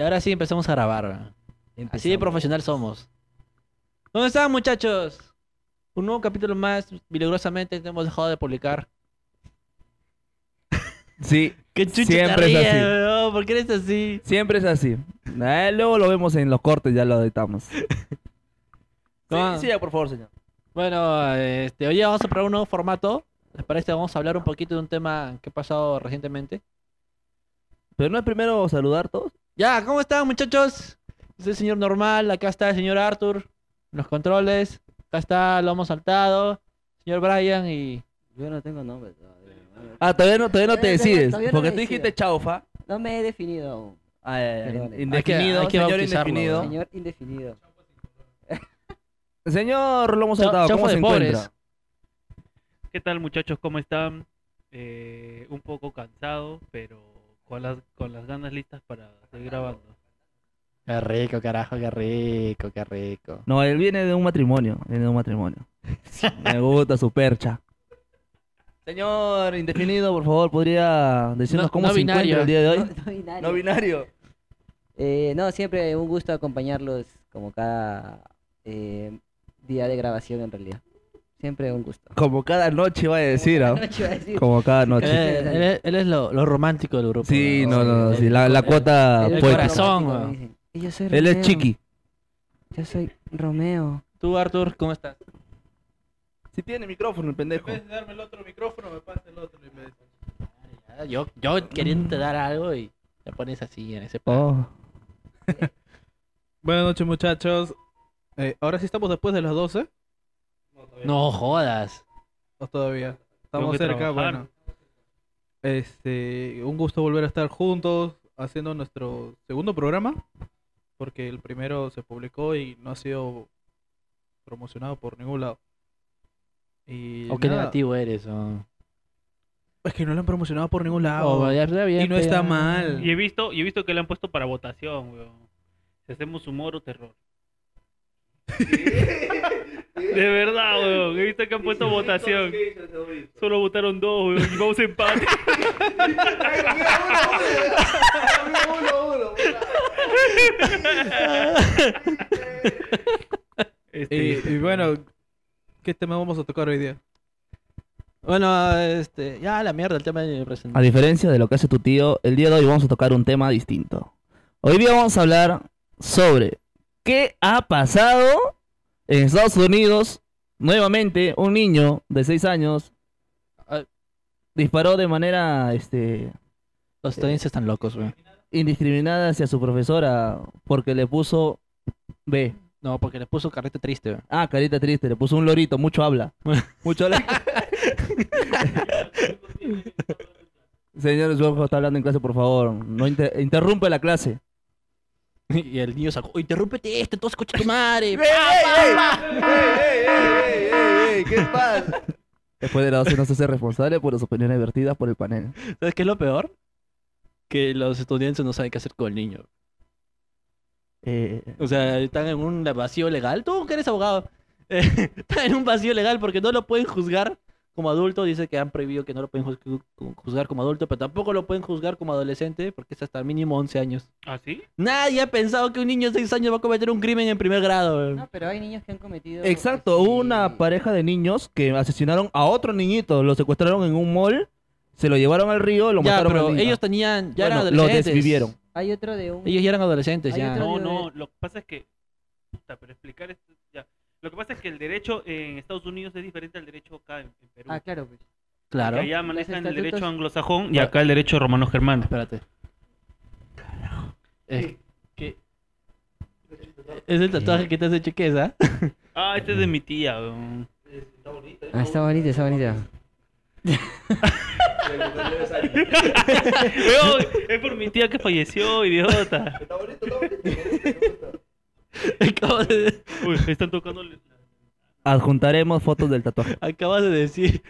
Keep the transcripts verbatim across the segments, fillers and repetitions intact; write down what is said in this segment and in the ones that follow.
Y ahora sí empezamos a grabar. ¿no? Así de Empezamos. profesional somos. ¿Dónde están, muchachos? Un nuevo capítulo más. Milagrosamente te hemos dejado de publicar. Sí, ¿Qué chucha te siempre es ríes, así. weón? ¿Por qué eres así? Siempre es así. Eh, luego lo vemos en los cortes, ya lo editamos. Sí, ¿Cómo? sí, ya, por favor, señor. Bueno, este, hoy vamos a probar un nuevo formato. ¿Les parece? Vamos a hablar un poquito de un tema que ha pasado recientemente. Pero no es primero saludar a todos. Ya, ¿cómo están, muchachos? Es el señor normal, acá está el señor Arthur, en los controles. Acá está Lomo Saltado, señor Brian y... Yo no tengo nombre todavía. Ah, todavía no, todavía no te Todavía no- decides. todavía no Porque me tú dijiste decido. chaufa. No me he definido aún. Ah, ya, ya, Perdón. indefinido, Hay que- hay que señor bautizarlo, indefinido. Señor indefinido. Señor Lomo Chau- Saltado, ¿cómo chaufa se de pobres. encuentra? ¿Qué tal, muchachos? ¿Cómo están? Eh, un poco cansado, pero con las, con las ganas listas para seguir grabando. Qué rico, carajo, qué rico, qué rico. No, él viene de un matrimonio. Viene de un matrimonio. Me gusta su percha. Señor indefinido, por favor, ¿podría decirnos No- cómo no se binario. encuentra el día de hoy? No, no binario. No binario. Eh, no, siempre un gusto acompañarlos como cada eh, día de grabación en realidad. Siempre un gusto. Como cada noche va a decir, ¿ah? Noche iba a decir. Como cada noche. Eh, él, es- él es lo, lo romántico del grupo. Sí, no, no, no, El- sí, la, la el- cuota el poética. corazón, Romántico, weón. me dicen. Y yo soy Él es Romeo. chiqui. Yo soy Romeo. Tú, Arthur, ¿cómo estás? Sí tiene micrófono el pendejo. de darme el otro micrófono, me pasa el otro. Ya, Yo, yo queriendo dar algo y te pones así en ese plan. Oh. Buenas noches, muchachos. Eh, ahora sí estamos después de las doce. No jodas. ¿O todavía? Estamos que cerca, trabajar. bueno. Este, un gusto volver a estar juntos haciendo nuestro segundo programa. Porque el primero se publicó y no ha sido promocionado por ningún lado. Y O qué nada, negativo eres. O... es que no lo han promocionado por ningún lado. Oh, ya está bien, y no pues, está ya. mal. Y he visto, y he visto que le han puesto para votación, weón. Si hacemos humor o terror. De verdad, weón. He visto que han puesto votación. Solo votaron dos, weón. Y vamos a empate. Este, Y, y bueno, ¿qué tema vamos a tocar hoy día? Bueno, este, ya la mierda, el tema de A presentación. diferencia de lo que hace tu tío, el día de hoy vamos a tocar un tema distinto. Hoy día vamos a hablar sobre qué ha pasado en Estados Unidos. Nuevamente, un niño de seis años Ah. disparó de manera este, Los estadounidenses están locos, güey. indiscriminada hacia su profesora porque le puso B. No, porque le puso carrete triste, güey. Ah, carita triste, le puso un lorito, mucho habla. Mucho habla. Señor, su hijo está hablando en clase, por favor. No inter- interrumpe la clase. Y el niño sacó, interrúmpete esto, entonces escucha tu madre. ¿Qué pasa? Después de la doce no se hace responsable por las opiniones vertidas por el panel. ¿Sabes qué es lo peor? Que los estadounidenses no saben qué hacer con el niño. Eh, O sea, están en un vacío legal. Tú que eres abogado. eh, están en un vacío legal porque no lo pueden juzgar como adulto. Dice que han prohibido que no lo pueden juz- juzgar como adulto, pero tampoco lo pueden juzgar como adolescente porque es hasta mínimo once años. ¿Ah, sí? Nadie ha pensado que un niño de seis años va a cometer un crimen en primer grado. güey. No, pero hay niños que han cometido. exacto, este, hubo una pareja de niños que asesinaron a otro niñito. Lo secuestraron en un mall, se lo llevaron al río, lo Ya, mataron pero al niño. ellos tenían, ya eran Bueno, lo adolescentes. desvivieron. Hay otro de un. Ellos ya eran adolescentes, Hay ya. otro- No, de- no, lo que pasa es que... Puta, pero explicar esto ya. Lo que pasa es que el derecho en Estados Unidos es diferente al derecho acá en, en Perú. Ah, claro, pues. Claro. Que allá manejan el estatutos- derecho anglosajón y acá el derecho romano-germano. Espérate. Es que... Es el tatuaje que te has hecho, ¿qué es, ah? Ah, este es de mi tía, weón. Ah, está bonito, está bonito. Weón, es por mi tía que falleció, idiota. Acabas de, Uy, están tocando... el- Adjuntaremos fotos del tatuaje. acabas de decir...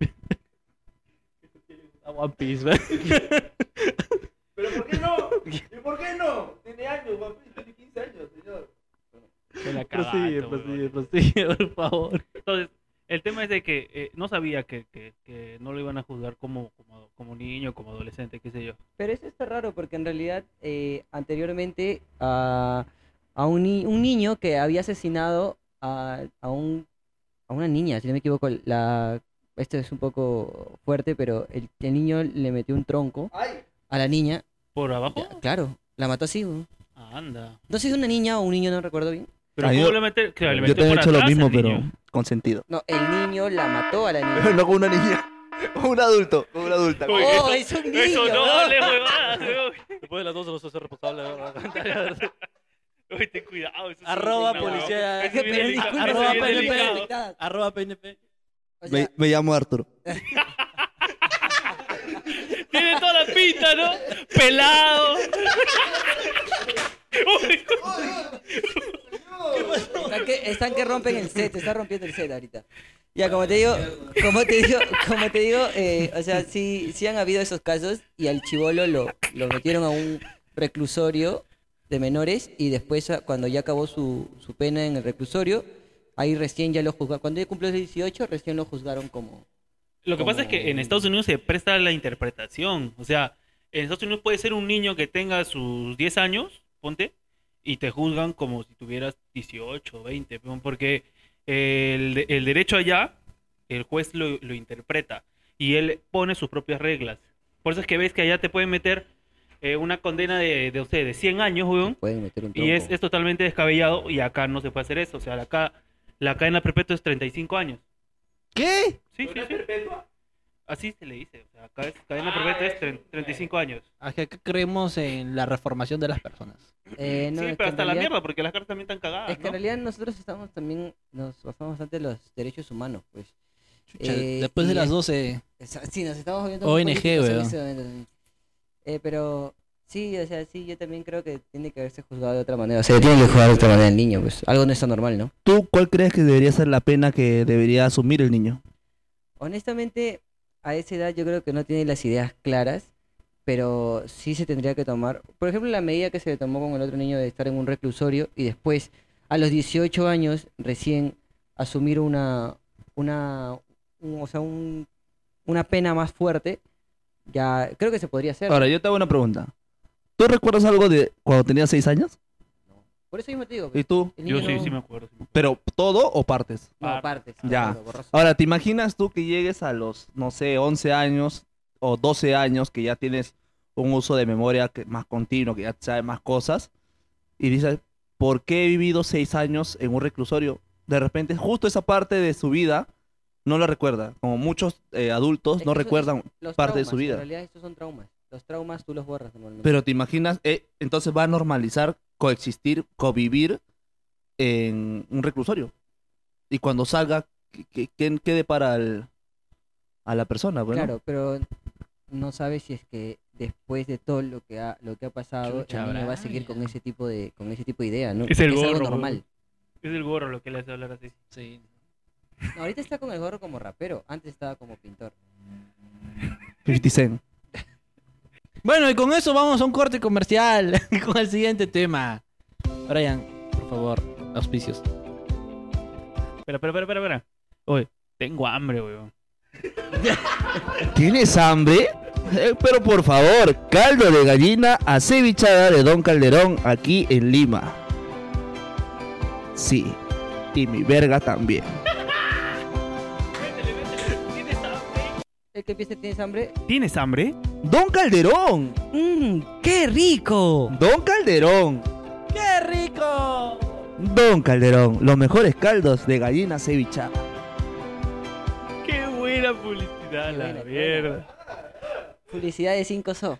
A One Piece, güey. ¿Pero por qué no? ¿Y por qué no? Tiene años, papi, tiene quince años, señor. Se la Prosigue, cagaste, prosigue, weón. prosigue, por favor. Entonces, el tema es de que eh, no sabía que, que, que no lo iban a juzgar como, como, como niño, como adolescente, qué sé yo. Pero eso está raro porque en realidad eh, anteriormente a, a un, ni- un niño que había asesinado a, a, un, a una niña, si no me equivoco, la, esto es un poco fuerte, pero el, el niño le metió un tronco a la niña. ¿Por abajo? Ya, claro, la mató así. weón. Ah, anda. No sé si es una niña o un niño, no recuerdo bien. Pero Ah, ¿cómo yo- le mete? Claro, le Yo metió también he por hecho lo atrás mismo, al pero niño. con sentido. No, el niño la mató a la Pero niña. no con una niña, con un adulto, con una adulta. Uy, ¡Oh, eso- es un Eso niño! no ¿no? vale, huevadas, weón. Después de las dos los hace responsable. Uy, ten cuidado. Eso sí Arroba es una- policía- eso es bien Pero delicado, disculpe, eso arroba es bien P N P. delicado. afectada. Arroba P N P. O Me, sea, me llamo Arturo. Tiene toda la pinta, ¿no? Pelado. Uy, están que, están que rompen el set, está rompiendo el set ahorita. Ya, como te digo, como te digo, como te digo, eh, o sea, sí, sí han habido esos casos y al chibolo lo, lo metieron a un reclusorio de menores y después a- cuando ya acabó su, su pena en el reclusorio, ahí recién ya lo juzgaron. Cuando ya cumplió los dieciocho, recién lo juzgaron como... Lo que pasa es que en Estados Unidos se presta a la interpretación. O sea, en Estados Unidos puede ser un niño que tenga sus diez años, ponte, y te juzgan como si tuvieras dieciocho, veinte, peón, porque el, de- el derecho allá, el juez lo, lo interpreta y él pone sus propias reglas. Por eso es que ves que allá te pueden meter eh, una condena de, de, o sea, de cien años, weón, Pueden meter un y es, tronco. es totalmente descabellado y acá no se puede hacer eso. O sea, acá la cadena perpetua es treinta y cinco años. ¿Qué? Sí, sí, sí. Así se le dice. O sea, acá es cadena perpetua es tre- treinta y cinco años. Acá acá creemos en la reformación de las personas. Eh, no, sí, es que pero en hasta la realidad- mierda, porque las cartas también están cagadas. Es que en ¿no? realidad nosotros estamos también, nos basamos bastante en los derechos humanos, pues. Chucha, Eh, después de y las es- doce. Esa- Sí, nos estamos volviendo O muy N G, políticos en weón. ese momento también. Eh, pero sí, o sea, sí, yo también creo que tiene que haberse juzgado de otra manera. O sea, tiene que juzgar de otra manera el niño, pues. Algo no está normal, ¿no? ¿Tú cuál crees que debería ser la pena que debería asumir el niño? Honestamente, a esa edad yo creo que no tiene las ideas claras, pero sí se tendría que tomar. Por ejemplo, la medida que se le tomó con el otro niño de estar en un reclusorio y después, a los dieciocho años, recién asumir una, una, un- o sea, un, una pena más fuerte, ya creo que se podría hacer. Ahora, yo te hago una pregunta. ¿Tú recuerdas algo de cuando tenías seis años? Por eso mismo te digo. ¿Y tú? el Yo niño sí, no- sí me acuerdo. sí me acuerdo. ¿Pero todo o partes? No, partes. Ya. borroso, borroso. Ahora, ¿te imaginas tú que llegues a los, no sé, once años o doce años, que ya tienes un uso de memoria que- más continuo, que ya sabes más cosas, y dices, ¿por qué he vivido seis años en un reclusorio? De repente, justo esa parte de su vida no la recuerda. Como muchos eh, adultos Es no que eso- recuerdan Los parte de su traumas, vida. En realidad estos son traumas. Los traumas tú los borras normalmente. Pero te imaginas, eh, entonces va a normalizar coexistir, convivir en un reclusorio. Y cuando salga, ¿qué, qué, qué- qué depara al- a la persona? Bueno, Claro, pero no sabes si es que después de todo lo que ha, lo que ha pasado, Chucha, el niño va a seguir Brian. con ese tipo de, con ese tipo de idea, ¿no? Es el Porque gorro, algo normal. Es el gorro lo que le hace hablar así. Sí. No, ahorita está con el gorro como rapero, antes estaba como pintor. cincuenta Cent. Bueno, y con eso vamos a un corte comercial con el siguiente tema. Brian, por favor, auspicios. Espera, espera, espera, espera, espera. Oye, tengo hambre, weón. ¿Tienes hambre? Eh, pero por favor, caldo de gallina acevichada de Don Calderón aquí en Lima. Sí, y mi verga también. ¿Tienes hambre? El que empiece, ¿tienes hambre? ¿Tienes hambre? Don Calderón, ¡Mmm! ¡Qué rico! Don Calderón, ¡Qué rico! Don Calderón, los mejores caldos de gallina cevichada. Qué buena publicidad, Qué la buena, qué mierda. Publicidad de cinco so.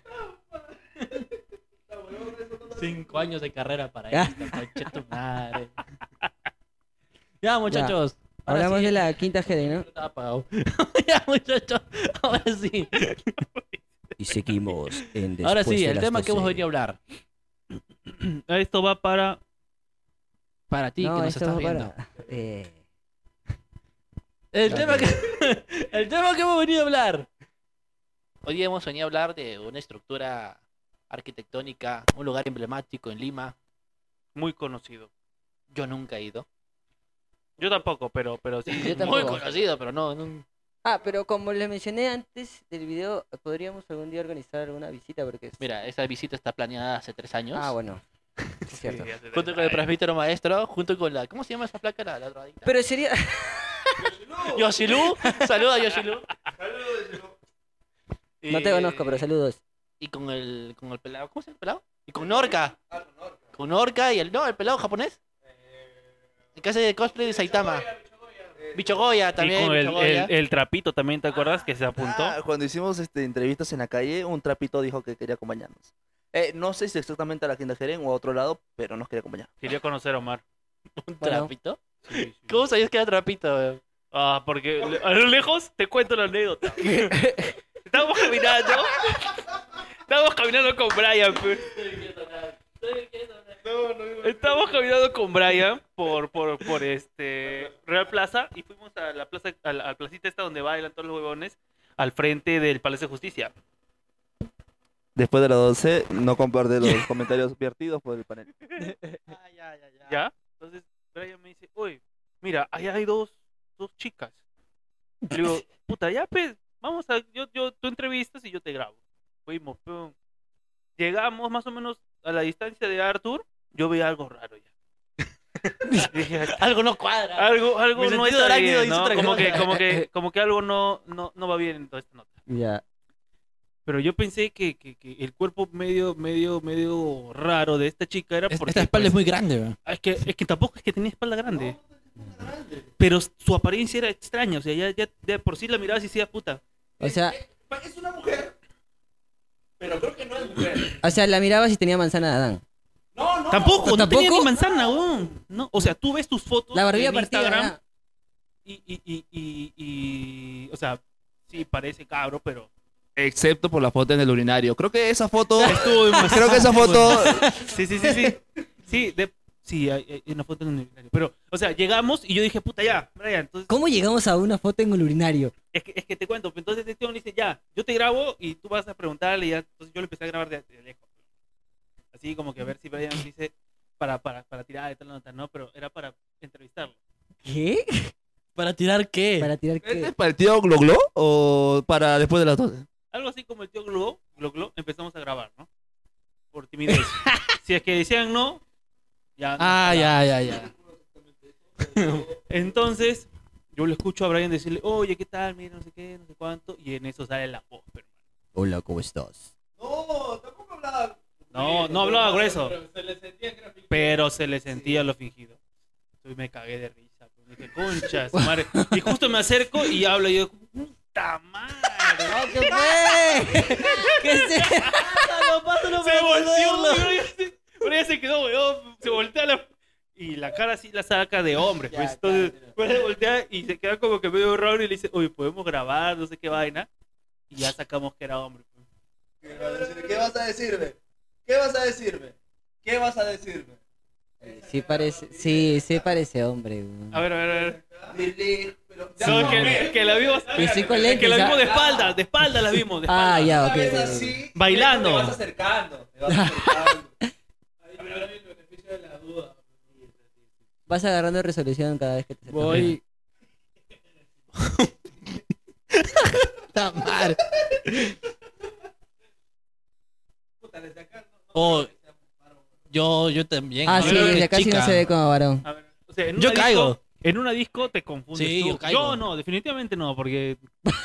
Cinco años de carrera para Ya. esto, conche tu madre. Ya, muchachos. ahora Hablamos sí. de la quinta G D, ¿no? Estaba apagado. Ya, muchachos. Ahora sí. Y seguimos en Ahora sí, el tema que hemos venido a hablar. Esto va para... Para ti, No, que nos esto estás va viendo. para... Eh... El, Ok. tema que... el tema que hemos venido a hablar. Hoy día hemos venido a hablar de una estructura arquitectónica, un lugar emblemático en Lima. Muy conocido. Yo nunca he ido. Yo tampoco, pero, pero sí. Yo Muy tampoco. conocido, pero no. no- Ah, pero como les mencioné antes del video, podríamos algún día organizar una visita porque... es- Mira, esa visita está planeada hace tres años. Ah, bueno. Es cierto. Sí, hace Junto tres con el años. presbítero maestro, junto con la... ¿Cómo se llama esa placa? La, la drogadicta. Pero sería... Yoshilu. Saluda a Yoshilu. No te conozco, pero saludos. Y con el, con el pelado. ¿Cómo se llama el pelado? Y con Norca. Con Norca y el... No, el pelado japonés. El que hace cosplay de Saitama. Bicho Goya también. Y con el, Bicho Goya. el, el trapito también, ¿te acuerdas? Que se apuntó. Ah, cuando hicimos este, entrevistas en la calle, un trapito dijo que quería acompañarnos. Eh, no sé si exactamente a la Quinta Jerén o a otro lado, pero nos quería acompañar. Quería conocer a Omar. ¿Un Bueno. trapito? Sí, sí. ¿Cómo sabías que era trapito, weón? Ah, porque le- a lo lejos te cuento la anécdota. Estábamos caminando. Estábamos caminando con Brian. pe. Estábamos caminando con Brian por, por, por este Real Plaza y fuimos a la plaza, a la, a la placita esta donde bailan todos los huevones, al frente del Palacio de Justicia. Después de las doce, no comparte los comentarios vertidos por el panel. Ah, ya, ya, ya. ¿Ya? Entonces Brian me dice, oye, mira, allá hay dos, dos chicas. Le digo, puta, ya pues, vamos a, yo, yo, tú entrevistas y yo te grabo. Fuimos, pum. Llegamos más o menos a la distancia de Arthur, yo veía algo raro ya. Dije, Algo no cuadra. algo, algo Mi no sentido está arácnido bien, dice ¿no? otra Como cosa. que, como que, como que algo no, no, no va bien en toda esta nota. Ya. Pero yo pensé que, que, que el cuerpo medio, medio, medio raro de esta chica era porque Esta espalda pues, es muy grande, weón. Ah, Es que, es que tampoco es que tenía espalda grande. Pero su apariencia era extraña. O sea, ya, ya de por sí la mirabas y decía, puta. O sea, Es una mujer, pero creo que no es mujer. o sea, la mirabas y tenía manzana de Adán. No, no. Tampoco, no ¿Tampoco? tenía ni manzana, weón. No, o sea, tú ves tus fotos La barbilla en partida. Instagram ¿verdad? y, y, y, y, y- o sea, sí parece cabro, pero... Excepto por la foto en el urinario. Creo que esa foto. Estuvo demasiado- Creo que esa foto. Sí, sí, sí, sí. Sí, de... sí hay, hay una foto en el urinario. Pero, o sea, llegamos y yo dije, puta, ya, Brian, entonces... ¿Cómo llegamos a una foto en el urinario? Es que, es que te cuento, entonces este tío me dice, ya, yo te grabo y tú vas a preguntarle y ya, entonces yo le empecé a grabar de, de lejos. Así como que a ver si Brian dice para, para, para tirar de tal nota, no, pero era para entrevistarlo. ¿Qué? ¿Para tirar qué? Para tirar ¿Este es qué. para el tío Gloglo o para después de las doce? Algo así como el tío Globo, Glo, Glo, empezamos a grabar, ¿no? Por timidez. Si es que decían no, ya. no Ah, grababa. ya, ya, ya. Entonces, yo le escucho a Brian decirle, oye, ¿qué tal? Mira, no sé qué, no sé cuánto, y en eso sale la voz, pero... Hola, ¿cómo estás? No, tampoco hablaba. No, no hablaba grueso. Pero se le sentía que era fingido. Pero se le sentía lo fingido. Entonces me cagué de risa. Pues, dije, concha, su madre. Y justo me acerco y hablo y yo, puta madre. ¿Qué fue? ¿Qué se... Pásalo, pásalo Se para volteó, entenderlo. pero ya se, pero ya se quedó, weón. Se voltea la... Y la cara así la saca de hombre. Pues Ya, entonces, claro. pues, se voltea y se queda como que medio raro y le dice, oye, podemos grabar, no sé qué vaina. Y ya sacamos que era hombre. Pues. ¿Qué vas a decirme? ¿Qué vas a decirme? ¿Qué vas a decirme? Sí parece, sí, sí parece hombre. güey. A ver, a ver, a ver. Pero No, que, que la vimos. Y estoy con que lentes, la ¿ah? vimos de espalda, de espalda la vimos. De espalda. Ah, ya, ok. es ok, ok. así, Bailando. Te vas acercando. Te vas acercando. Ahí me da el beneficio de la duda. Vas agarrando resolución cada vez que te acercas. Voy. Está mal. Puta, desde acá no. no Oh, creo que sea varón. Yo, yo también. Ah, Yo sí, creo que desde acá sí no chica. se ve como varón. A ver, o sea, en Yo una caigo. disco- en una disco te confundes Sí, tú. yo caigo. no, definitivamente no, porque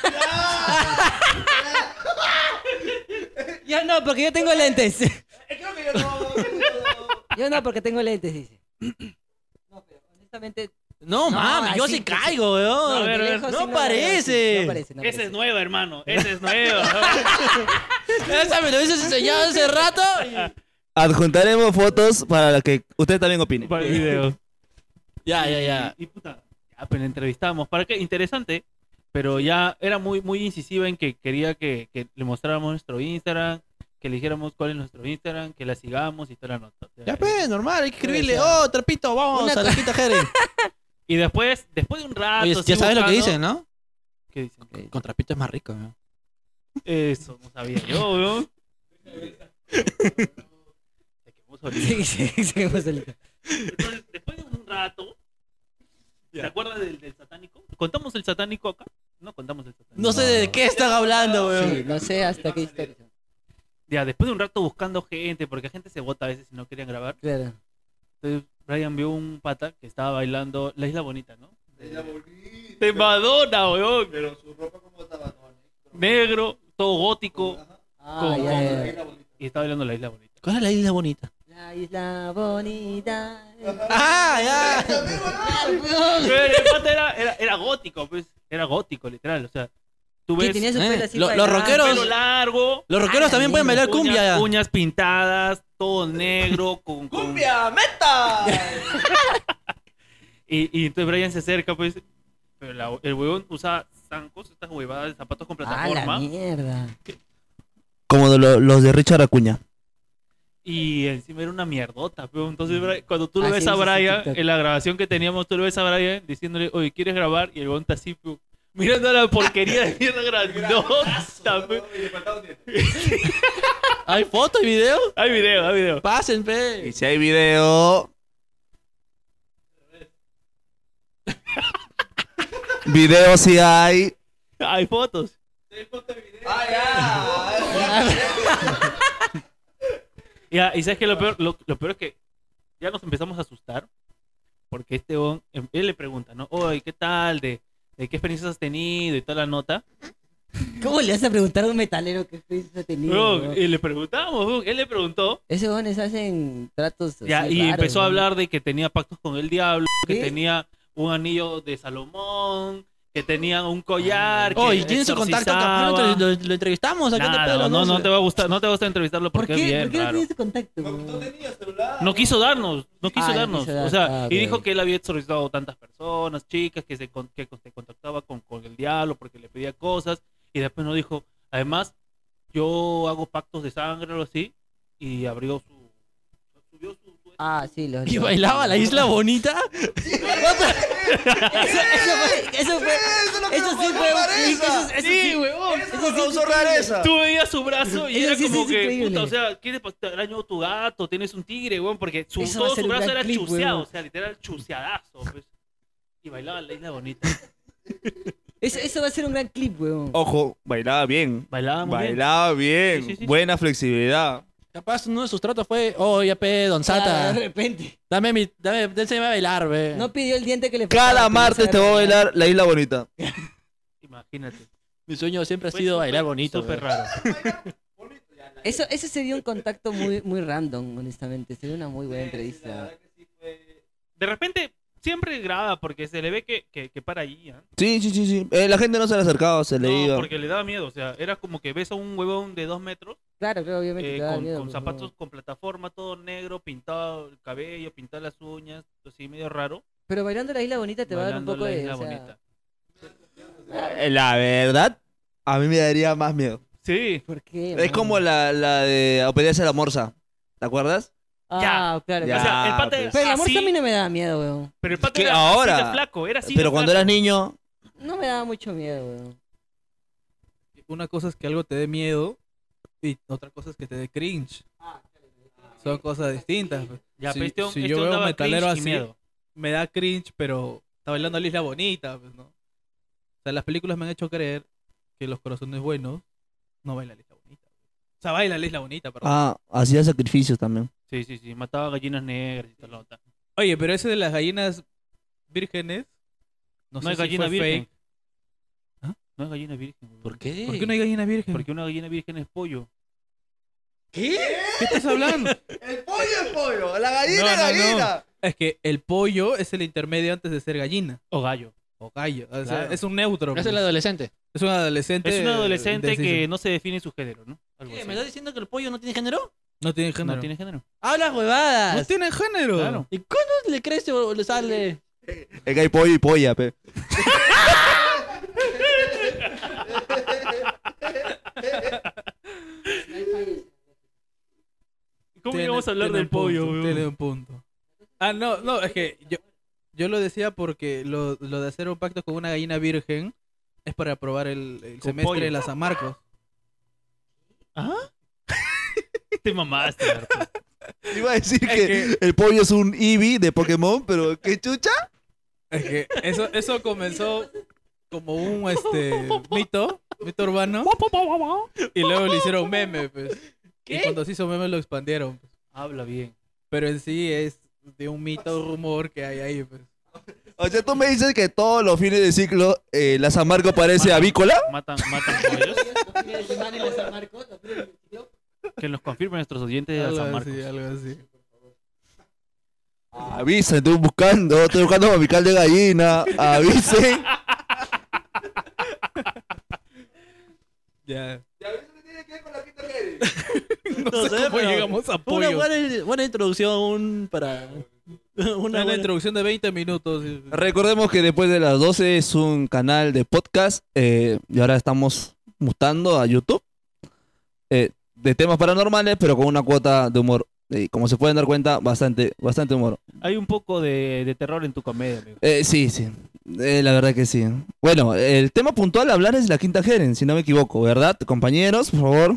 Yo no, porque yo tengo lentes. Creo que yo no. Yo no, porque tengo lentes, dice. No, pero honestamente. No, No, mami, yo así sí que- caigo, weón. A ver, de a ver. lejos no sí lo veo, parece. sí, No parece, no esa parece. es nueva, hermano. Esa es nueva. Esa me lo hubieses enseñado hace rato. y- Adjuntaremos fotos para que usted también opine. Para el video. Ya, ya, ya. Y, y puta, ya pues la entrevistamos. ¿Para qué? Interesante. Pero ya era muy, muy incisiva en que quería que, que le mostráramos nuestro Instagram, que le dijéramos cuál es nuestro Instagram, que la sigamos y toda la nota. O sea, Ya, pues, normal, hay que escribirle. Gracias. Oh, trapito, vamos Una a la co- quinta Jerez. Y después, después de un rato. Oye, así ya sabes lo que buscando- dicen, ¿no? ¿Qué dicen? Con trapito es más rico, ¿no? Eso, no sabía yo, ¿no? Se quemó solito. Sí, sí, sí, hemos salido. Entonces, después de un rato, ¿te Ya. acuerdas del, del satánico? ¿Contamos el satánico acá? No contamos esto. No sé de qué están hablando, weón. Sí, no sé hasta qué historia. Ya, después de un rato buscando gente, porque la gente se vota a veces si no querían grabar. Claro. Entonces Brian vio un pata que estaba bailando La Isla Bonita, ¿no? La Isla Bonita. De Madonna, weón. Pero su ropa como estaba, no, Negro, todo gótico. Ajá. Ah, Con- ya, con- ya. La Isla Bonita. Y estaba bailando La Isla Bonita. ¿Cuál es la isla bonita? La isla bonita. ¡Ah, ya! Pero el pata era, era, era gótico, pues. Era gótico, literal. O sea, tú Que ves tenía su eh, pelo así lo- para los adelante. rockeros- pelo largo. Los rockeros Ah, también pueden mierda. bailar cumbia. uñas, ya. uñas pintadas, todo negro, con, con- ¡Cumbia, meta! Y, y entonces Brian se acerca, pues. Pero la- el huevón usa zancos, estas huevadas de zapatos con Ah, la plataforma. mierda. Como de lo- los de Richard Acuña. Y encima era una mierdota, pero entonces Bri- cuando tú lo Así ves a es ese Brian, TikTok. en la grabación que teníamos, tú lo ves a Brian diciéndole, oye, ¿quieres grabar? Y el huevón está así, pero, mirando la porquería de mierda grandota, pe. Y le faltaba un diente. ¿Hay foto y video? Hay video, hay video. Pasen, pe. Y si hay video... Video si hay... Hay fotos. ¡Ah, ya! Ya, y sabes que lo peor, lo, lo peor es que ya nos empezamos a asustar, porque este huevón, em- él le pregunta, ¿no? Oye, ¿qué tal? ¿De, de qué experiencias has tenido? Y toda la nota. ¿Cómo le vas a preguntar a un metalero qué experiencia ha tenido? Huevón, weón? y le preguntamos, huevón, él le preguntó. Esos jóvenes hacen tratos Ya, así y raros, empezó a weón. hablar de que tenía pactos con el diablo, que ¿Qué? tenía un anillo de Salomón, que tenía un collar. que Oye, ¿tiene su contacto? Capaz lo, exorcizaba. lo- lo entrevistamos. ¿A qué te Nada, pelo? no, no sé. te va a gustar, no te va a gustar entrevistarlo ¿Por porque qué? es bien ¿Por qué no raro. tienes ese contacto? No, weón? no tenía celular. No quiso darnos, no quiso Ah, no darnos. quiso dar- O sea, ah, y ok. dijo que él había exorcizado a tantas personas, chicas, que se, con- que se contactaba con, con el diablo porque le pedía cosas. Y después nos dijo, además, yo hago pactos de sangre o algo así. Y abrió su... Subió su... su- Ah, sí, los. ¿Y los- bailaba la isla bonita? Eso, eso fue. Eso fue. Eso es lo que Eso nos sí causó fue. rareza. Eso, eso Sí, sí. huevón. Eso Eso nos sí causó es increíble. rareza. Tú veías su brazo y Eso era sí, sí, como es que, increíble. puta, o sea, ¿quieres daño tu gato? Tienes un tigre, weón, porque su, Eso va a todo ser su un brazo gran era clip, chuseado, weón. o sea, literal chuseadazo, pues. Y bailaba la isla bonita. Eso, eso va a ser un gran clip, weón. Ojo, bailaba bien. Bailaba muy bien. Bailaba bien. Sí, sí, sí. Buena flexibilidad. Capaz uno de sus tratos fue, oye, pe, don Claro, Sata, de repente. dame mi, dame, enséñame a bailar, ve. No pidió el diente que le faltaba, Cada pero martes sabe te voy a bailar la isla bonita. Imagínate. Mi sueño siempre ha Fue sido súper- bailar bonito. Súper ve. raro. Eso, eso sería un contacto muy, muy random, honestamente. Sería una muy buena entrevista. De repente, siempre graba porque se le ve que, que, que para allí, ¿ah? Sí, sí, sí, sí. Eh, la gente no se le acercaba, se le No, iba. porque le daba miedo, o sea, era como que ves a un huevón de dos metros Claro, claro, obviamente eh, te da con, miedo, con pues, zapatos no. con plataforma, todo negro, pintado el cabello, pintado las uñas, así medio raro. Pero bailando la isla bonita te va a dar un bailando poco la de. isla o sea, bonita. Eh, La verdad, a mí me daría más miedo. Sí, ¿Por qué? Es mano? como la, la de Obedece a la Morsa. ¿Te acuerdas? Ah, claro. Ya, o sea, el pata pues. Pero el amor así, a mí no me daba miedo, weón. pero el pata que era ahora- así de flaco, era así Pero de cuando flaco. eras niño, No me daba mucho miedo, weón. Una cosa es que algo te dé miedo y otra cosa es que te dé cringe. Son cosas distintas. pues. Ya, si pero este hon- si este yo hon veo un daba metalero cringe y así, miedo. me da cringe, pero está bailando la isla bonita, pues, ¿no? O sea, las películas me han hecho creer que los corazones buenos no bailan la isla bonita. O sea, baila la isla bonita, perdón. ah, hacía sacrificios también. Sí, sí, sí, mataba gallinas negras y todo lo otro. Oye, pero ese de las gallinas vírgenes, no, No, sé hay si gallina fue virgen. fake. No es gallina virgen. güey. ¿Por qué? ¿Por qué no hay gallina virgen? Porque una gallina virgen es pollo. ¿Qué? ¿Qué estás hablando? El pollo es pollo, la gallina No, es no, gallina. Es que el pollo es el intermedio antes de ser gallina O gallo. o gallo. O sea, Claro. es un neutro. Es pues. el adolescente. Es un adolescente. Es un adolescente indeciso. que no se define su género, ¿no? Algo ¿Qué? así. ¿Me estás diciendo que el pollo no tiene género? No tiene género. No tiene género. ¡Hablas huevadas! No tiene género. Claro. ¿Y cuándo le crece o le sale? Es que hay pollo y polla, pe. ¿Cómo Tiene- íbamos a hablar tiene del un punto, pollo, weón? Tiene un punto. Ah, no, no, es que yo, yo lo decía porque lo, lo de hacer un pacto con una gallina virgen es para aprobar el, el Con semestre pollo. de la San Marcos. ¿Ah? Te mamaste, Arturo. Iba a decir Es que, que- el pollo es un Eevee de Pokémon, pero ¿qué chucha? Es que eso, eso comenzó como un este mito, mito urbano. Y luego le hicieron meme, pues. ¿Qué? Y cuando se hizo meme lo expandieron. Pues. Habla bien. Pero en sí es de un mito rumor que hay ahí, pues. O sea, tú me dices que todos los fines de ciclo eh, la San Marco parece avícola. Matan, matan pollos. Que nos confirmen nuestros oyentes de Algo San Marcos. así, algo así. Avisen, estoy buscando, estoy buscando mamical de gallina. Avisen. Ya. No, No sé sé, cómo pero llegamos a Una pollo. buena, buena introducción un- para... Una Una buena- introducción de veinte minutos. Recordemos que después de las doce es un canal de podcast eh, y ahora estamos mutando a YouTube eh, de temas paranormales, pero con una cuota de humor. Y como se pueden dar cuenta, bastante, bastante humor. Hay un poco de, de terror en tu comedia, amigo. Eh, sí, sí. Eh, la verdad que sí. Bueno, el tema puntual a hablar es la Quinta Jeren, si no me equivoco, ¿verdad? Compañeros, por favor.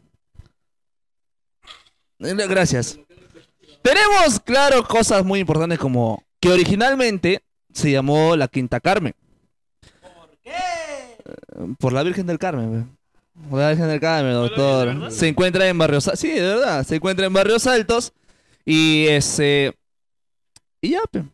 Eh, Gracias. Tenemos, claro, cosas muy importantes como que originalmente se llamó la Quinta Carmen. ¿Por qué? Por la Virgen del Carmen, güey. Por la Virgen del Carmen, ¿de doctor. verdad? Se encuentra en Barrios Altos. Sí, de verdad. Se encuentra en Barrios Altos. Y ese. Y ya, pe.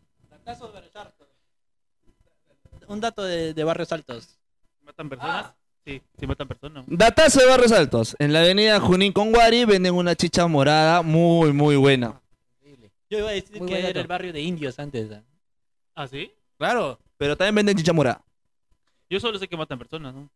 Un dato de, de Barrios Altos. ¿Matan personas? Sí, sí matan personas. Datazo de Barrios Altos. En la avenida Junín con Guari venden una chicha morada muy, muy buena. Yo iba a decir Muy que buen era dato. el barrio de indios antes. ¿ah? ¿Ah, sí? Claro. Pero también venden chicha morada. Yo solo sé que matan personas, ¿no?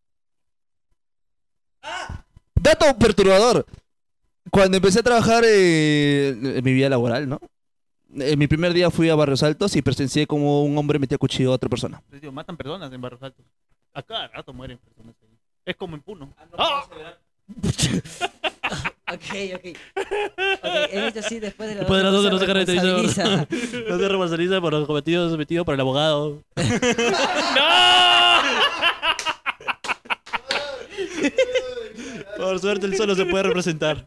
Dato perturbador. Cuando empecé a trabajar eh, en mi vida laboral, ¿no? En mi primer día fui a Barrios Altos y presencié como un hombre metía cuchillo a otra persona. Les digo, matan personas en Barrios Altos. A cada rato mueren personas ahí. Es como en Puno. ¡Ah! Ok, ok. Ok, en esto sí, después de las Después de las doce no se caracteriza. responsabiliza. No se responsabiliza por los cometidos sometidos por el abogado. ¡No! Por suerte él solo se puede representar.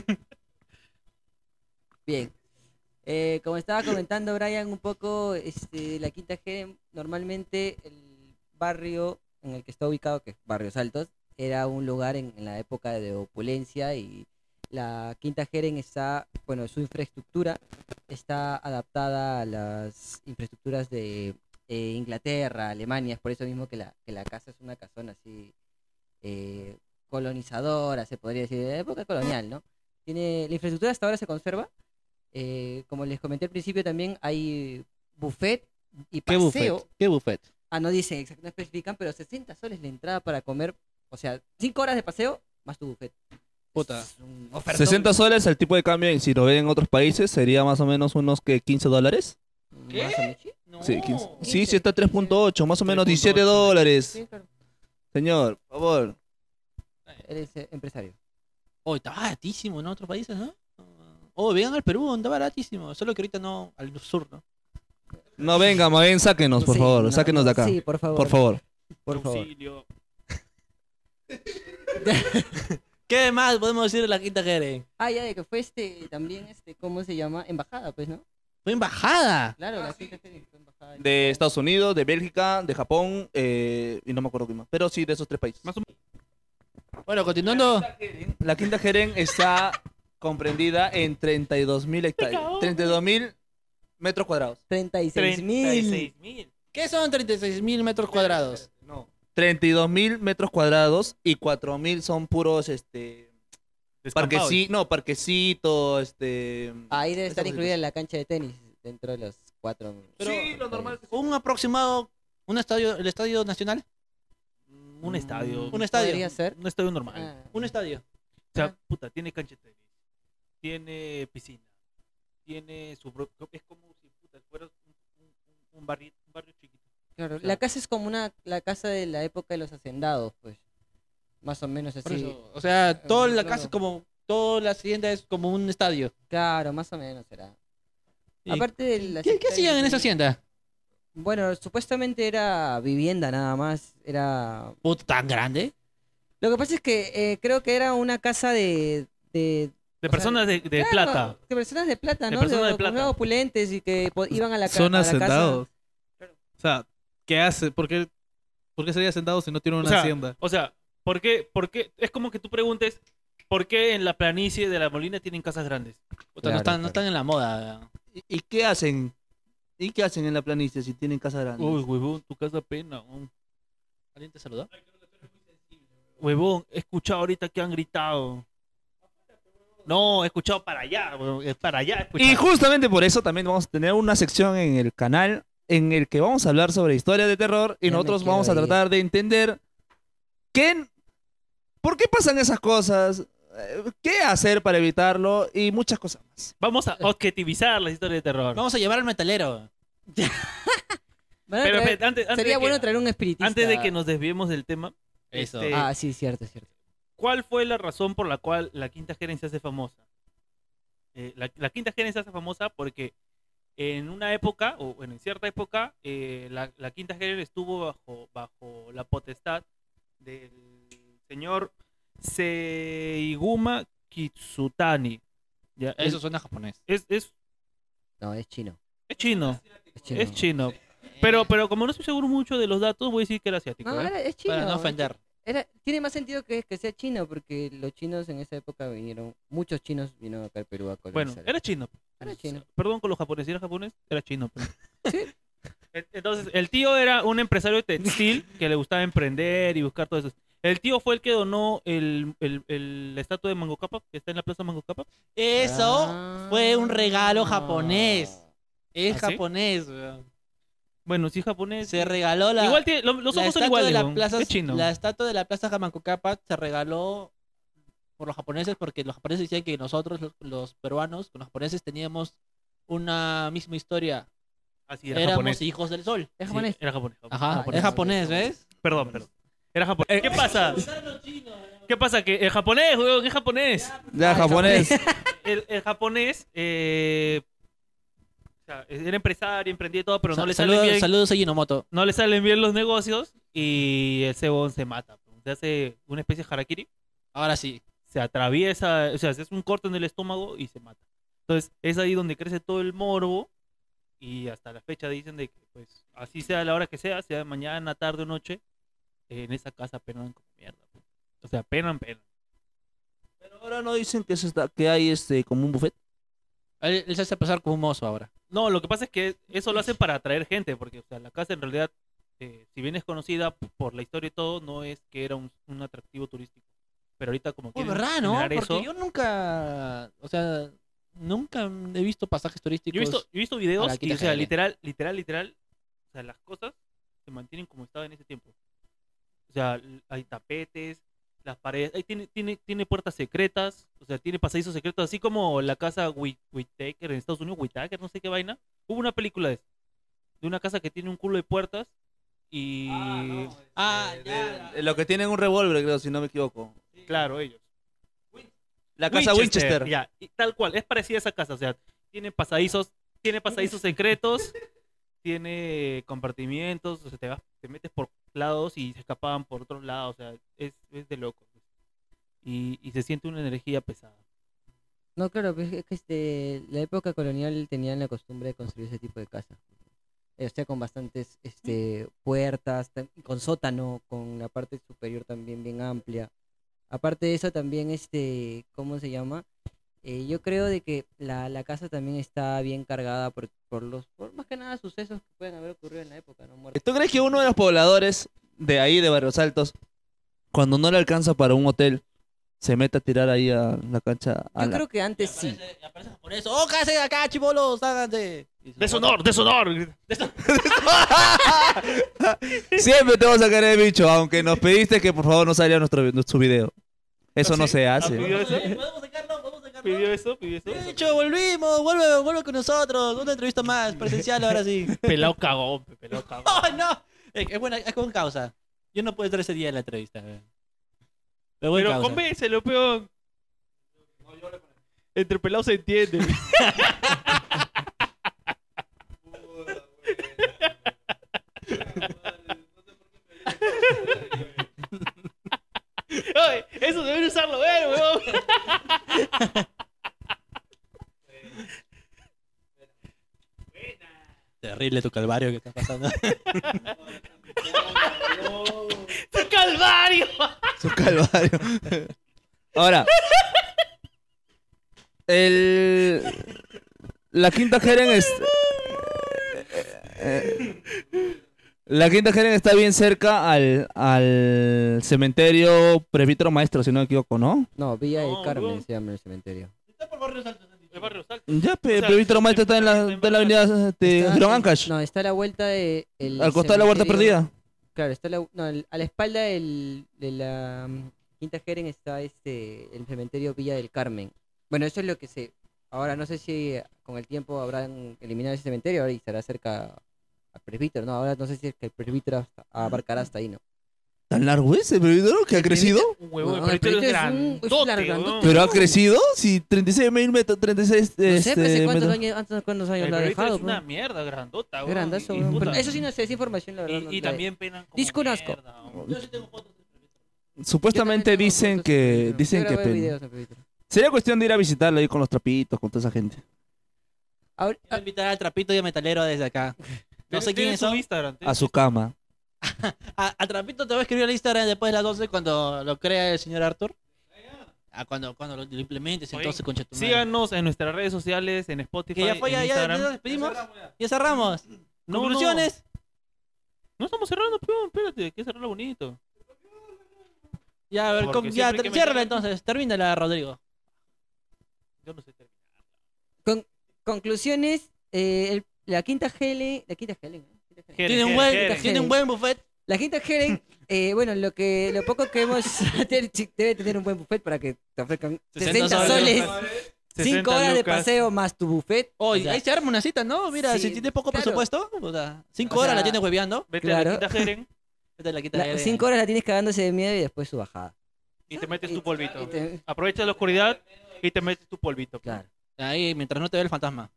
Bien. Eh, como estaba comentando Brian un poco, este, la Quinta Jeren, normalmente el barrio en el que está ubicado, que es Barrios Altos, era un lugar en, en la época de opulencia y la Quinta Jeren está, bueno, su infraestructura está adaptada a las infraestructuras de eh, Inglaterra, Alemania, es por eso mismo que la, que la casa es una casona así eh, colonizadora, se podría decir, de época colonial, ¿no? Tiene, la infraestructura hasta ahora se conserva. Eh, como les comenté al principio, también hay buffet y ¿Qué paseo. buffet? ¿Qué buffet? Ah, no dicen, exacto, no especifican, pero sesenta soles la entrada para comer. O sea, cinco horas de paseo más tu buffet. Puta. Es un ofertón. sesenta soles, el tipo de cambio, y si lo ven en otros países, sería más o menos unos que quince dólares. Más o menos, ¿sí? No. Sí, quince. Sí, quince. sí, está tres punto ocho, más o menos tres punto diecisiete ocho. dólares. Sí, claro. Señor, por favor. Eres eh, empresario. Oh, está baratísimo en otros países, ¿no? Oh, vengan al Perú, está baratísimo. Solo que ahorita no, al sur, ¿no? No venga, más bien sáquenos, por Sí, favor. no, sáquenos no, de acá. Sí, por favor. Por favor. Por favor. Auxilio. ¿Qué más podemos decir de la Quinta Jeren? Ah, ya, de que fue este, también, este, ¿cómo se llama? Embajada, pues, ¿no? Fue embajada. Claro, la Quinta Jeren fue embajada. De Estados Unidos, de Bélgica, de Japón, eh, y no me acuerdo qué más. Pero sí, de esos tres países. Más o Bueno, continuando. La Quinta Jeren está comprendida en treinta y dos mil hectáreas. treinta y dos mil metros cuadrados. treinta y seis treinta y mil. seis mil. ¿Qué son treinta y seis mil metros cuadrados? No. treinta y dos mil metros cuadrados y cuatro mil son puros, este... Descampados. Parqueci no, parquecito, este... Ahí debe esas estar incluida cositas. la cancha de tenis dentro de los cuatro. Pero- Sí, lo normal. Un aproximado, un estadio, el estadio nacional. Un estadio. Un estadio. Podría ser. Un estadio normal. Ah, Un estadio. O sea, puta, tiene cancha de tenis, tiene piscina, tiene su propio... Es como si, puta, fueras un, un, un barrio, un barrio chiquito. claro. o sea- La casa es como una la casa de la época de los hacendados, pues. Más o menos Por así. eso, o sea, toda la claro. casa es como, toda la hacienda es como un estadio. Claro, más o menos será. ¿Y Aparte de las ¿Qué, qué hacían en esa hacienda? Bueno, supuestamente era vivienda nada más. Era. Puta, tan grande. Lo que pasa es que eh, creo que era una casa de. de De O personas de, de claro, plata. De personas de plata, De ¿no? personas de de plata. opulentes y que po- iban a la, ca- Son a la casa. hacendados. O sea, ¿qué hace? Porque ¿Por qué sería hacendado si no tiene una O sea, hacienda? O sea, ¿por qué, por qué? Es como que tú preguntes, ¿por qué en la planicie de la Molina tienen casas grandes? Puta, no, Claro, están, no claro. están en la moda. ¿Y, y qué hacen? ¿Y qué hacen en la planicie si tienen casa grande? Uy, huevón, tu casa pena. weón. ¿Alguien te saluda? Huevón, he escuchado ahorita que han gritado. No, he escuchado para allá, weón, es para allá. he escuchado. Y justamente por eso también vamos a tener una sección en el canal en el que vamos a hablar sobre historia de terror y Ya me nosotros quiero vamos a ir. tratar de entender qué, por qué pasan esas cosas, eh, qué hacer para evitarlo y muchas cosas más. Vamos a objetivizar las historias de terror. Vamos a llevar al metalero. Van a Pero, traer- espera, antes, antes sería de bueno que, traer un espiritista. antes de que nos desviemos del tema, Eso. este, Ah, sí, cierto, cierto. ¿cuál fue la razón por la cual la Quinta Gerencia se hace famosa? Eh, la, la Quinta Gerencia se hace famosa porque en una época, o en cierta época, eh, la, la Quinta Gerencia estuvo bajo, bajo la potestad del señor Seiguma Kitsutani. Ya, Eso es, suena japonés. es, es, No, es chino. es chino, Es chino. es chino. Pero, pero como no estoy seguro mucho de los datos, voy a decir que era asiático. No, ¿eh? era- es chino. Para no ofender. Era- tiene más sentido que, que sea chino, porque los chinos en esa época vinieron, muchos chinos vinieron acá al Perú a Bueno, colonizar. era chino. Era chino. Perdón con los japoneses, ¿era japonés? Era chino. pero- Sí. E- Entonces, el tío era un empresario textil que le gustaba emprender y buscar todo eso. El tío fue el que donó el, el, el- la estatua de Mango Cápac, que está en la plaza Mango Cápac. Eso Ah. fue un regalo japonés. Es ¿Ah, sí? japonés, weón. Bueno, sí, japonés. Se regaló la. Igual tiene- lo- los la ojos son estatua iguales, de la weón. plaza, Es chino. La estatua de la plaza Jamanco Cápac se regaló por los japoneses porque los japoneses decían que nosotros, los, los peruanos, con los japoneses teníamos una misma historia. Así era Éramos japonés. hijos del sol. Es Sí, japonés. era japonés. Ajá, japonés. es japonés, ¿ves? Perdón, perdón. Era japonés. ¿Qué pasa? ¿Qué pasa? Que el japonés, weón, es japonés. Ya, Ah, japonés. El, el japonés, eh, o sea, era empresario, emprendía y todo, pero no Sa- le salen saludos, bien. saludos a Yinomoto. No le salen bien los negocios y el cebón se mata. Se hace una especie de harakiri, Ahora sí. se atraviesa, o sea, se hace un corte en el estómago y se mata. Entonces, es ahí donde crece todo el morbo y hasta la fecha dicen de que, pues, así sea la hora que sea, sea mañana, tarde o noche, en esa casa penan como mierda. pues. O sea, penan, penan. Pero ahora no dicen que, eso está, que hay este como un buffet. Él, él se hace pasar como un mozo ahora. No, lo que pasa es que eso lo hacen para atraer gente, porque, o sea, la casa en realidad, eh, si bien es conocida p- por la historia y todo, no es que era un, un atractivo turístico. Pero ahorita como Uy, quieren ¿verdad, no? generar Porque eso, yo nunca. O sea, nunca he visto pasajes turísticos. Yo he visto, yo he visto videos a la y, Quinta o sea, Gerencia. literal, literal, literal, o sea, las cosas se mantienen como estaban en ese tiempo. O sea, l- hay tapetes, las paredes, ahí tiene, tiene, tiene puertas secretas, o sea, tiene pasadizos secretos, así como la casa Whit- Whittaker en Estados Unidos, Whittaker, no sé qué vaina. Hubo una película de eso, de una casa que tiene un culo de puertas y... Ah, ya. Eh, Lo que tienen un revólver, creo, si no me equivoco. Claro, ellos. La casa Winchester. Ya, y tal cual, es parecida a esa casa, o sea, tiene pasadizos, tiene pasadizos secretos, tiene compartimientos, o sea, te vas, te metes por lados y se escapaban por otros lados, o sea, es, es de loco. Y, y se siente una energía pesada. No, claro, pues es que este, la época colonial tenían la costumbre de construir ese tipo de casas. Eh, O sea, con bastantes este, puertas, tam- con sótano, con la parte superior también bien amplia. Aparte de eso, también, este, ¿cómo se llama? Eh, yo creo de que la, la casa también está bien cargada por, por los, por más que nada sucesos que pueden haber ocurrido en la época, ¿no? Muertes. ¿Tú crees que uno de los pobladores de ahí, de Barrios Altos, cuando no le alcanza para un hotel, se mete a tirar ahí a la cancha? A Yo la- creo que antes sí. Aparece, aparece japonés. ¡Oh, cállate de acá, chibolos! ¡Háganse! Y se- ¡Deshonor, deshonor! Siempre te vamos a caer de bicho, aunque nos pediste que por favor no saliera nuestro, nuestro video. Eso no ¿Ah, sí? se ¿Ah, hace. pidió eso? ¿Podemos sacarlo? ¿Podemos sacarlo? ¿Pidió eso? ¿Pidió eso? De hecho, volvimos. Vuelve, vuelve con nosotros. Una entrevista más, presencial ahora sí. Pelado cagón, pe, pelado cagón. ¡Oh, no! Es, es buena, es con causa. Yo no puedo estar ese día en la entrevista. eh. Pero buena Pero causa. convéncelo, peón. Entre pelados se entiende. Oye, eso deben usarlo, eh, weón. Terrible tu calvario que está pasando. calvario! Su calvario. Ahora, el... la quinta Jeren es... eh, La quinta Jeren está bien cerca al, al cementerio Presbítero Maestro, si no me equivoco, ¿no? No, Villa del No, Carmen bro. se llama el cementerio. El barrio Salto. Ya, pe, O sea, Presbítero Maestro está en la, en- está en la avenida de Está Girón en- Ancash, No, está a la vuelta de... el al costado de la Huerta cementerio- Perdida. Claro, está a la, no, al- a la espalda del- de la mm, Quinta Jeren está este el cementerio Villa del Carmen. Bueno, eso es lo que se... Ahora no sé si con el tiempo habrán eliminado ese cementerio ahora y estará cerca al presbítero, ¿no? Ahora no sé si es que el presbítero hasta- abarcará hasta ahí, ¿no? ¿Tan largo es el presbítero que ha crecido? Un huevo No, de el presbítero es presbítero es un- es grandote, grandote. weón. ¿Pero ha crecido? Si treinta y seis mil metros, treinta y seis... No sé, este, pero ¿hace cuántos metros. años, antes, cuántos años El lo ha presbítero dejado? es una pues? mierda, grandota, Es weón. grandazo, Y- y weón. puta, Pero eso sí no sé, esa información la verdad. no- Y, y la- también penan como Disco Nazco. mierda, weón. Yo sí tengo fotos. Supuestamente Yo también tengo dicen fotos que... del presbítero. Dicen Yo que grabé pena. videos del presbítero. Sería cuestión de ir a visitarlo ahí con los trapitos, con toda esa gente. Ahora- Voy a invitar al trapito y a metalero desde acá. No sé quién Tiene es su eso. Instagram. A su cama. A, a Trapito te voy a escribir al Instagram después de las doce cuando lo crea el señor Arthur. Ah, cuando, cuando lo, lo implementes, Oye, entonces, concha tu madre. Síganos en nuestras redes sociales, en Spotify, Que ya fue, en ya, ya, Instagram. ya nos despedimos. Ya cerramos. No, Conclusiones. No estamos cerrando, pero espérate, hay que cerrarlo bonito. Ya, a ver, Porque con- ya, siempre que ter- me ciérrala llaman- entonces. Termínala, Rodrigo. Yo no sé terminar. Con- conclusiones, eh, el- la Quinta Helen, la Quinta Helen, ¿no? Quinta Helen. Jeren, Tiene un Jeren, buen, Jeren. tiene un buen buffet. La Quinta Helen, eh, bueno, lo que lo poco que hemos debe tener un buen buffet para que te ofrezcan sesenta sesenta soles, soles. cinco horas de lucas. paseo más tu buffet. Oye, O sea, ahí se arma una cita, ¿no? Mira, sí, si tienes poco claro. presupuesto, puta, cinco O horas sea, la tienes hueveando. Vete a Claro. la Quinta Jeren Vete a la quita la- de- cinco horas la tienes cagándose de miedo y después su bajada. y te metes Y- tu polvito. y te- Aprovecha la oscuridad y te metes tu polvito. claro. Ahí, mientras no te ve el fantasma.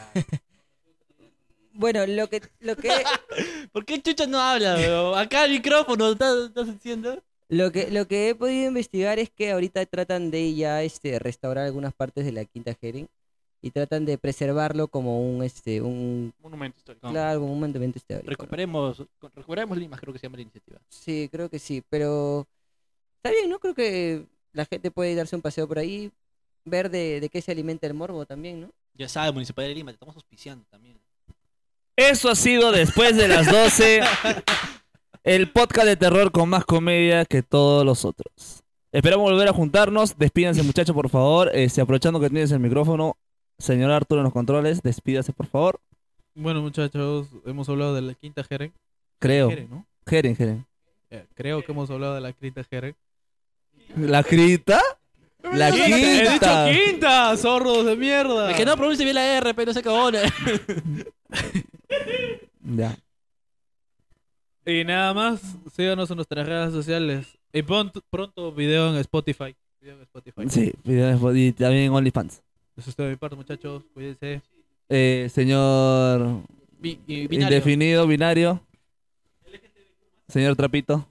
Bueno, lo que lo que ¿Por qué Chucha no habla, weón? Acá el micrófono, ¿estás, estás haciendo? lo que lo que he podido investigar es que ahorita tratan de ya este restaurar algunas partes de la Quinta Heren y tratan de preservarlo como un este un Monumento histórico. No. claro, como un monumento histórico, ¿no? Recuperemos, recuperemos Lima, creo que se llama la iniciativa. Sí, creo que sí, pero está bien, ¿no? Creo que la gente puede darse un paseo por ahí, ver de, de qué se alimenta el morbo también, ¿no? Ya sabes, Municipalidad de Lima, te estamos auspiciando también. Eso ha sido después de las doce. El podcast de terror con más comedia que todos los otros. Esperamos volver a juntarnos. Despídanse, muchachos, por favor. Este, aprovechando que tienes el micrófono, señor Arturo en los controles, despídase, por favor. Bueno, muchachos, hemos hablado de la Quinta Jeren. Creo. Jeren, ¿no? Jeren, Jeren. Eh, creo que hemos hablado de la Quinta Jeren. ¿La crita? La ¡He dicho quinta. quinta, zorros de mierda! Es que no pronuncie bien la R, pero no se acabó. Ya. Y nada más, síganos en nuestras redes sociales. Y pronto, pronto video en Spotify. Video en Spotify. Sí, y también en OnlyFans. Eso es todo de mi parte, muchachos. Cuídense. Eh, señor Bi- y binario. indefinido, binario. Señor Trapito.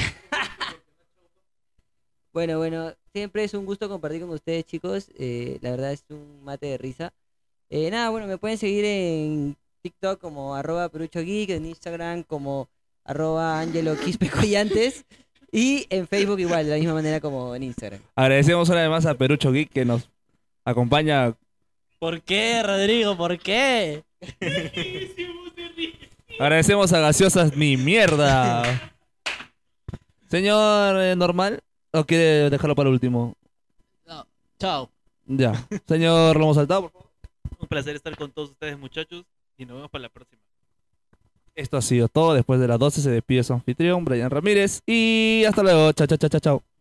Bueno, bueno, siempre es un gusto compartir con ustedes, chicos. Eh, la verdad es un mate de risa. Eh, nada, bueno, me pueden seguir en TikTok como arroba peruchogeek, en Instagram como arroba angelo quispe collantes y en Facebook igual, de la misma manera como en Instagram. Agradecemos una vez más a Perucho Geek que nos acompaña. ¿Por qué, Rodrigo? ¿Por qué? Agradecemos a Gaseosas Ni Mierda. Señor eh, Normal, ¿o quiere dejarlo para el último? No. Chao. Ya. Señor Lomo Saltado, por favor. Un placer estar con todos ustedes, muchachos. Y nos vemos para la próxima. Esto ha sido todo. Después de las doce se despide su anfitrión, Brian Ramírez. Y hasta luego. Chao, chao, chao, chao, chao.